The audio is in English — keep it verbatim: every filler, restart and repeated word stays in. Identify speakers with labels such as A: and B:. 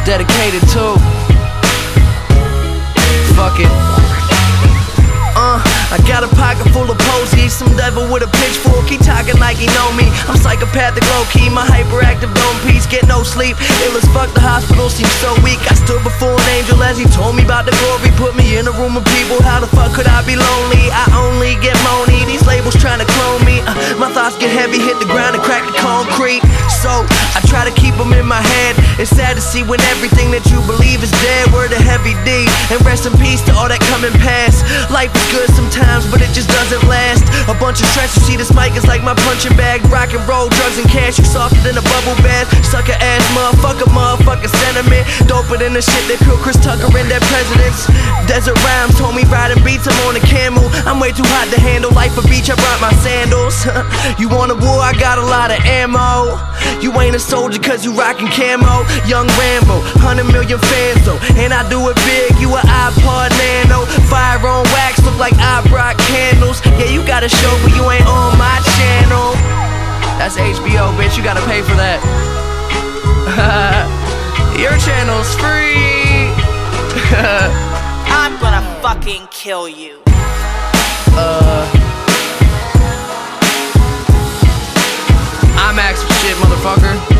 A: dedicated to. Fuck it. Uh, I got a pocket full of posies, some devil with a pitchfork, he talking like he know me. I'm psychopathic low-key, my hyperactive dome piece, get no sleep, ill as fuck, the hospital seems so weak. I stood before an angel as he told me about the glory, put me in a room of people, how the fuck could I be lonely? I only get moany, these labels trying to clone me. uh, My thoughts get heavy, hit the ground and crack the concrete. So, I try to keep them in my head. It's sad to see when everything that you believe is dead. Word to Heavy D, and rest in peace to all that come and pass. Life is good sometimes, but it just doesn't last. A bunch of stress, you see this mic is like my punching bag. Rock and roll, drugs and cash, you softer than a bubble bath. Sucker ass motherfucker, motherfucking sentiment. Doper than the shit that killed Chris Tucker and their presidents. Desert Rhymes told me riding beats, I'm on a camel. I'm way too hot to handle, life a beach, I brought my sandals. You want a war, I got a lot of ammo. You ain't a soldier cause you rockin' camo. Young Rambo, hundred million fans though, and I do it big, you a iPod Nano. Fire on wax, look like I brought candles. Yeah, you got a show but you ain't on my channel. That's H B O, bitch, you gotta pay for that. Your channel's free.
B: I'm gonna fucking kill you.
A: Uh I'm Max shit, motherfucker.